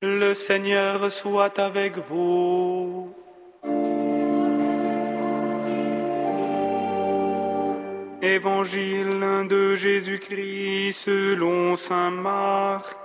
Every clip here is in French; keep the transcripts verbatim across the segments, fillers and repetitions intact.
Le Seigneur soit avec vous. Évangile de Jésus-Christ selon saint Marc.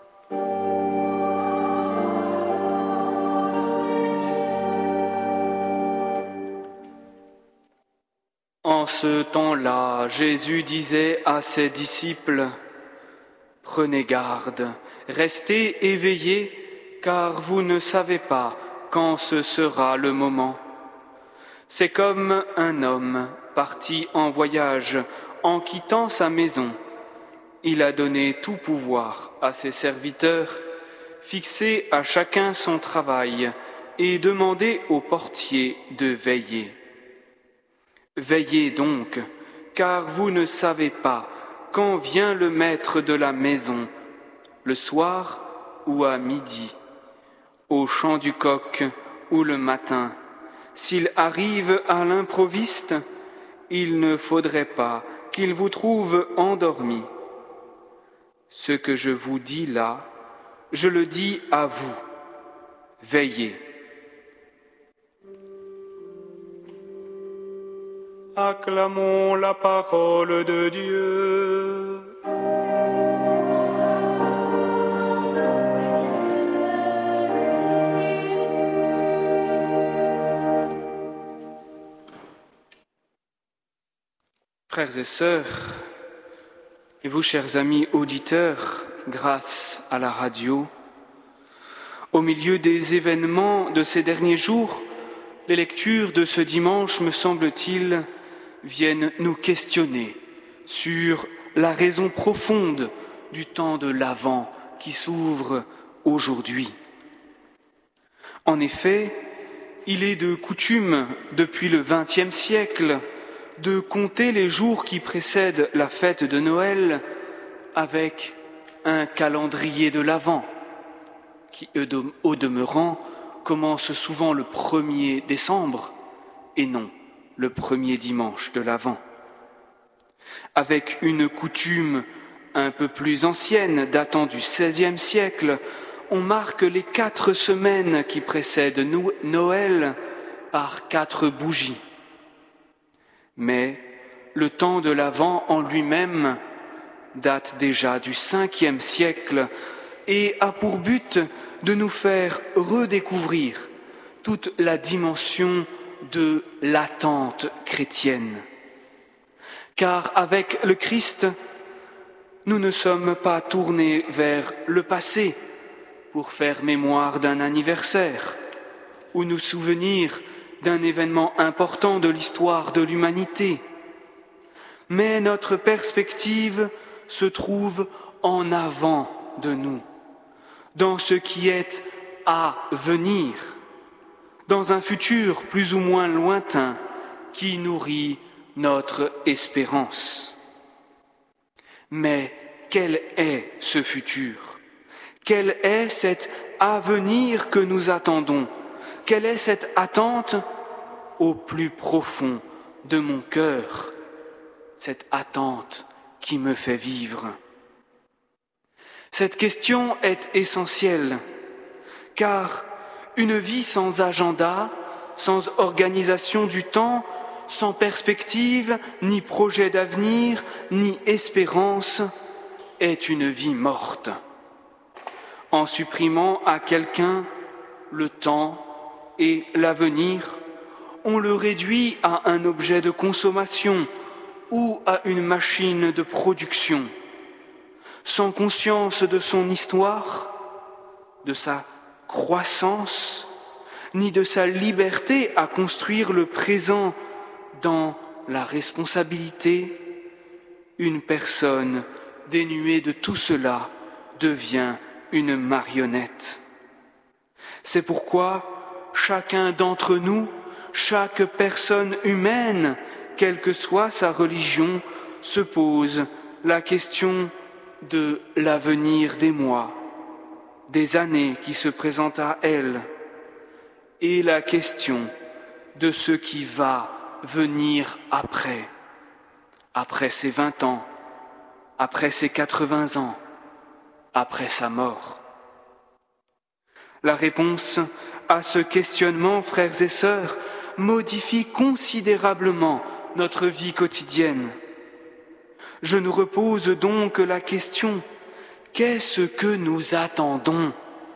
En ce temps-là, Jésus disait à ses disciples: « Prenez garde, restez éveillés, car vous ne savez pas quand ce sera le moment. C'est comme un homme parti en voyage, en quittant sa maison. Il a donné tout pouvoir à ses serviteurs, fixé à chacun son travail et demandé au portier de veiller. Veillez donc, car vous ne savez pas quand vient le maître de la maison, le soir ou à midi, au chant du coq ou le matin. S'il arrive à l'improviste, il ne faudrait pas qu'il vous trouve endormis. Ce que je vous dis là, je le dis à vous. Veillez. » Acclamons la parole de Dieu. Frères et sœurs, et vous, chers amis auditeurs, grâce à la radio, au milieu des événements de ces derniers jours, les lectures de ce dimanche, me semble-t-il, viennent nous questionner sur la raison profonde du temps de l'Avent qui s'ouvre aujourd'hui. En effet, il est de coutume, depuis le vingtième siècle, de compter les jours qui précèdent la fête de Noël avec un calendrier de l'Avent, qui, au demeurant, commence souvent le premier décembre et non le premier dimanche de l'Avent. Avec une coutume un peu plus ancienne, datant du seizième siècle, on marque les quatre semaines qui précèdent Noël par quatre bougies. Mais le temps de l'Avent en lui-même date déjà du cinquième siècle et a pour but de nous faire redécouvrir toute la dimension de l'attente chrétienne. Car avec le Christ, nous ne sommes pas tournés vers le passé pour faire mémoire d'un anniversaire ou nous souvenir d'un événement important de l'histoire de l'humanité. Mais notre perspective se trouve en avant de nous, dans ce qui est à venir, dans un futur plus ou moins lointain qui nourrit notre espérance. Mais quel est ce futur ? Quel est cet avenir que nous attendons ? Quelle est cette attente au plus profond de mon cœur, cette attente qui me fait vivre ? Cette question est essentielle, car une vie sans agenda, sans organisation du temps, sans perspective, ni projet d'avenir, ni espérance, est une vie morte. En supprimant à quelqu'un le temps et l'avenir, on le réduit à un objet de consommation ou à une machine de production, sans conscience de son histoire, de sa croissance, ni de sa liberté à construire le présent dans la responsabilité. Une personne dénuée de tout cela devient une marionnette. C'est pourquoi chacun d'entre nous, chaque personne humaine, quelle que soit sa religion, se pose la question de l'avenir des mois, des années qui se présentent à elle, et la question de ce qui va venir après, après ses vingt ans, après ses quatre-vingts ans, après sa mort. La réponse à ce questionnement, frères et sœurs, modifie considérablement notre vie quotidienne. Je nous repose donc la question, qu'est-ce que nous attendons ?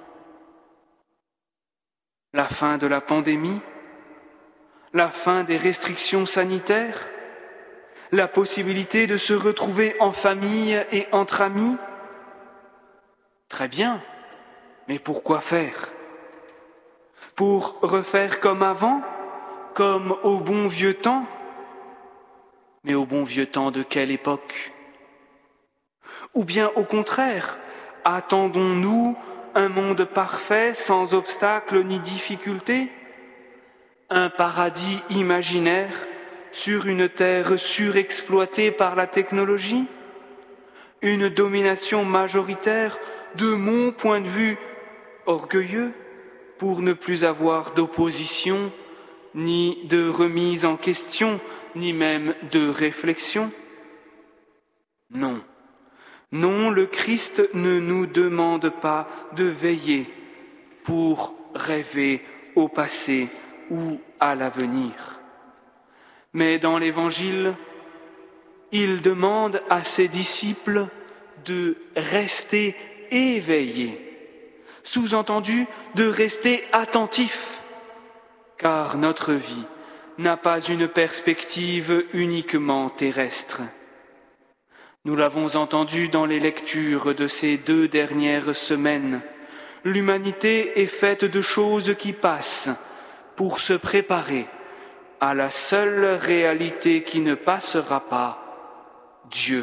La fin de la pandémie ? La fin des restrictions sanitaires ? La possibilité de se retrouver en famille et entre amis ? Très bien, mais pour quoi faire ? Pour refaire comme avant ? Comme au bon vieux temps ? Mais au bon vieux temps de quelle époque ? Ou bien au contraire, attendons-nous un monde parfait sans obstacles ni difficultés ? Un paradis imaginaire sur une terre surexploitée par la technologie ? Une domination majoritaire de mon point de vue orgueilleux pour ne plus avoir d'opposition, ni de remise en question, ni même de réflexion ? Non, non, le Christ ne nous demande pas de veiller pour rêver au passé ou à l'avenir. Mais dans l'Évangile, il demande à ses disciples de rester éveillés, sous-entendu de rester attentifs, car notre vie n'a pas une perspective uniquement terrestre. Nous l'avons entendu dans les lectures de ces deux dernières semaines. L'humanité est faite de choses qui passent pour se préparer à la seule réalité qui ne passera pas, Dieu.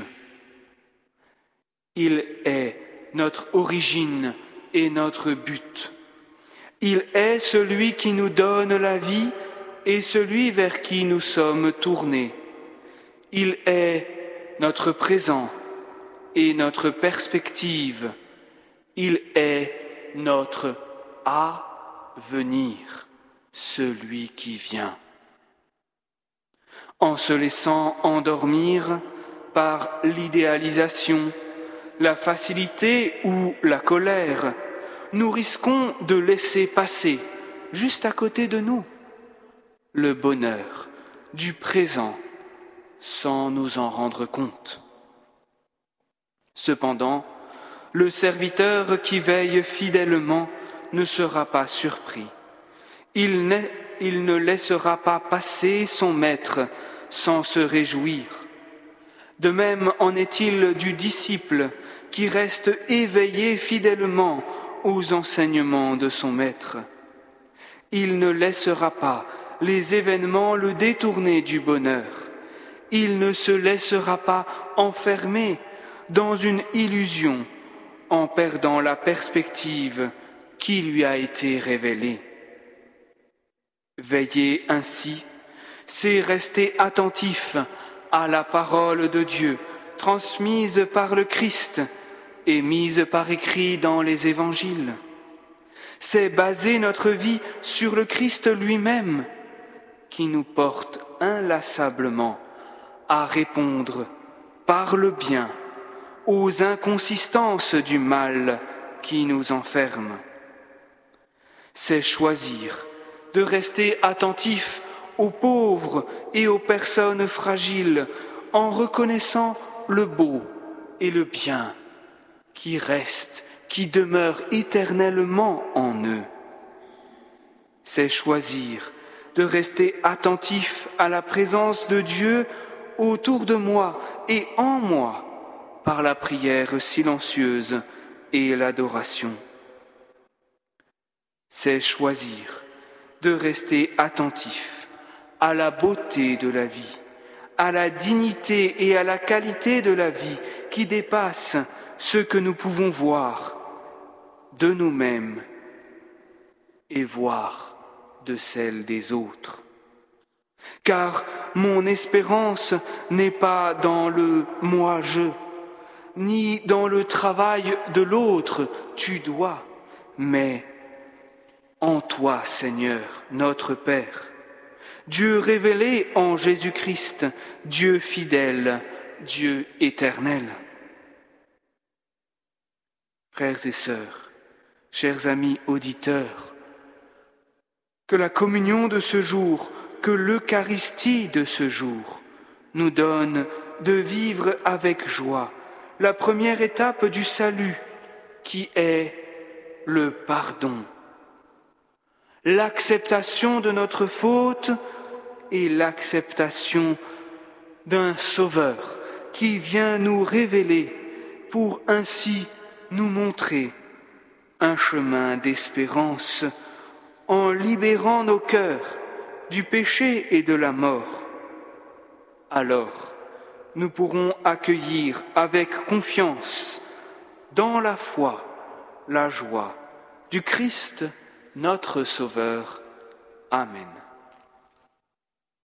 Il est notre origine et notre but. Il est celui qui nous donne la vie et celui vers qui nous sommes tournés. Il est notre présent et notre perspective. Il est notre avenir, celui qui vient. En se laissant endormir par l'idéalisation, la facilité ou la colère, nous risquons de laisser passer, juste à côté de nous, le bonheur du présent sans nous en rendre compte. Cependant, le serviteur qui veille fidèlement ne sera pas surpris. Il, n'est, il ne laissera pas passer son maître sans se réjouir. De même en est-il du disciple qui reste éveillé fidèlement aux enseignements de son maître. Il ne laissera pas les événements le détourner du bonheur. Il ne se laissera pas enfermer dans une illusion en perdant la perspective qui lui a été révélée. Veiller ainsi, c'est rester attentif à la parole de Dieu, transmise par le Christ et mise par écrit dans les évangiles. C'est baser notre vie sur le Christ lui-même qui nous porte inlassablement à répondre par le bien aux inconsistances du mal qui nous enferme. C'est choisir de rester attentif aux pauvres et aux personnes fragiles en reconnaissant le beau et le bien qui reste, qui demeure éternellement en eux. C'est choisir de rester attentif à la présence de Dieu autour de moi et en moi par la prière silencieuse et l'adoration. C'est choisir de rester attentif à la beauté de la vie, à la dignité et à la qualité de la vie qui dépasse ce que nous pouvons voir de nous-mêmes et voir de celle des autres. Car mon espérance n'est pas dans le moi-je, ni dans le travail de l'autre, tu dois, mais en toi, Seigneur, notre Père, Dieu révélé en Jésus-Christ, Dieu fidèle, Dieu éternel. Frères et sœurs, chers amis auditeurs, que la communion de ce jour, que l'Eucharistie de ce jour, nous donne de vivre avec joie la première étape du salut, qui est le pardon, l'acceptation de notre faute et l'acceptation d'un Sauveur qui vient nous révéler pour ainsi nous montrer un chemin d'espérance en libérant nos cœurs du péché et de la mort. Alors, nous pourrons accueillir avec confiance, dans la foi, la joie du Christ, notre Sauveur. Amen.